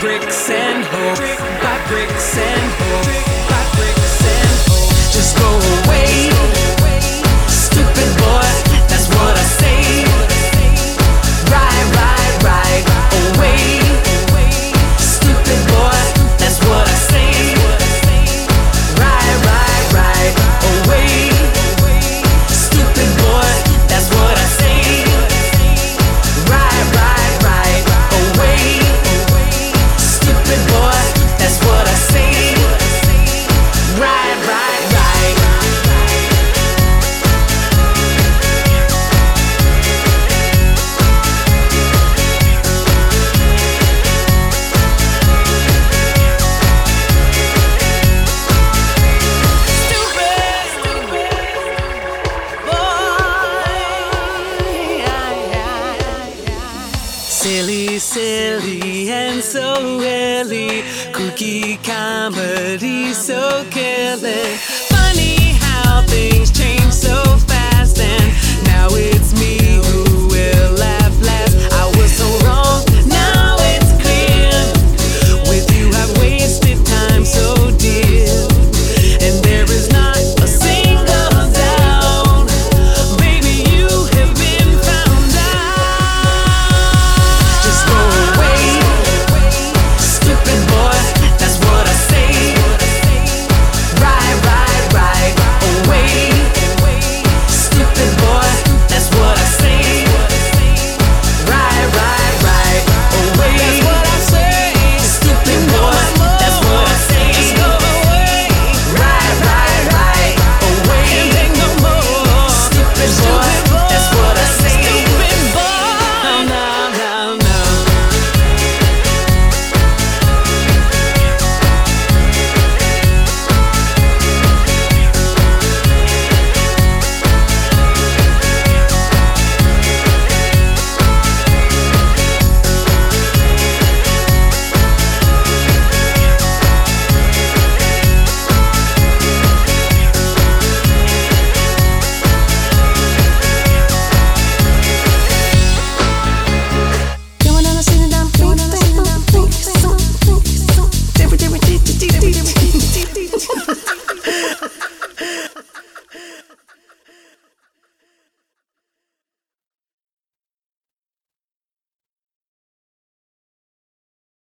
bricks and hope, by bricks and hope, by bricks and hope. Just go away, stupid boy, that's what I say. Ride, ride, ride away, stupid boy, that's what I say. Ride, ride, ride away, stupid boy, that's what I say. Ride, ride, ride away, stupid boy, that's what I say. Ride, ride, ride. Silly, silly, and so silly. Kooky comedy, so killing. Funny how things change so